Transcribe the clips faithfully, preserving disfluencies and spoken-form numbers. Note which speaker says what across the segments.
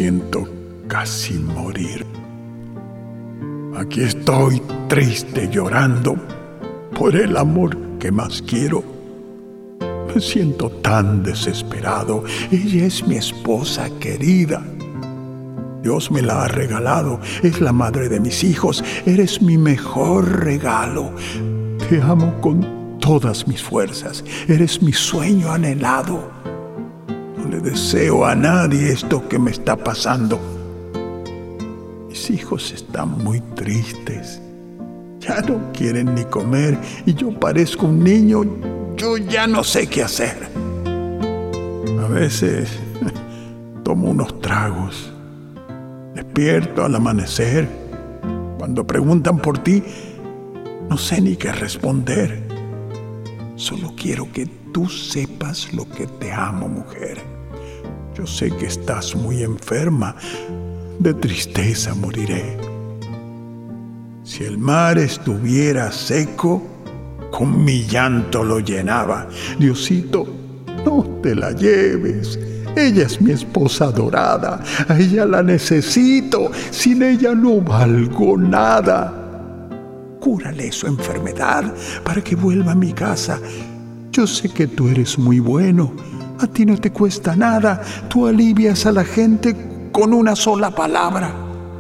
Speaker 1: siento casi morir. Aquí estoy triste llorando por el amor que más quiero. Me siento tan desesperado. Ella es mi esposa querida. Dios me la ha regalado. Es la madre de mis hijos. Eres mi mejor regalo. Te amo con todas mis fuerzas. Eres mi sueño anhelado. No le deseo a nadie esto que me está pasando. Mis hijos están muy tristes. Ya no quieren ni comer y yo parezco un niño. Yo ya no sé qué hacer. A veces tomo unos tragos. Despierto al amanecer. Cuando preguntan por ti, no sé ni qué responder. Solo quiero que tú sepas lo que te amo, mujer. Yo sé que estás muy enferma. De tristeza moriré. Si el mar estuviera seco, con mi llanto lo llenaba. Diosito, no te la lleves. Ella es mi esposa adorada. A ella la necesito. Sin ella no valgo nada. Cúrale su enfermedad para que vuelva a mi casa. Yo sé que tú eres muy bueno. A ti no te cuesta nada. Tú alivias a la gente con una sola palabra.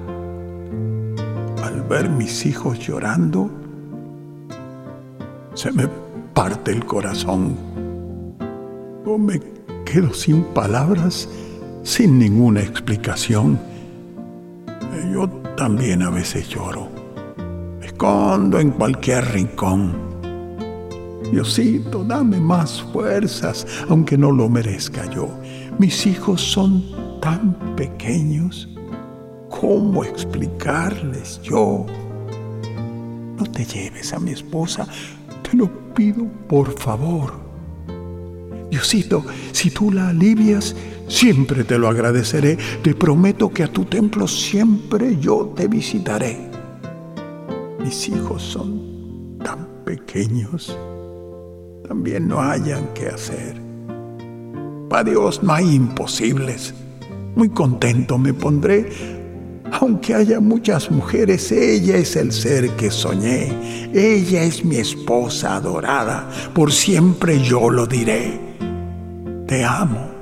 Speaker 1: Al ver mis hijos llorando, se me parte el corazón. Yo me quedo sin palabras, sin ninguna explicación. Yo también a veces lloro. Me escondo en cualquier rincón. Diosito, dame más fuerzas, aunque no lo merezca yo. Mis hijos son tan pequeños. ¿Cómo explicarles yo? No te lleves a mi esposa, te lo pido por favor. Diosito, si tú la alivias, siempre te lo agradeceré. Te prometo que a tu templo siempre yo te visitaré. Mis hijos son tan pequeños, también no hayan qué hacer. Para Dios no hay imposibles. Muy contento me pondré. Aunque haya muchas mujeres, ella es el ser que soñé. Ella es mi esposa adorada. Por siempre yo lo diré. Te amo.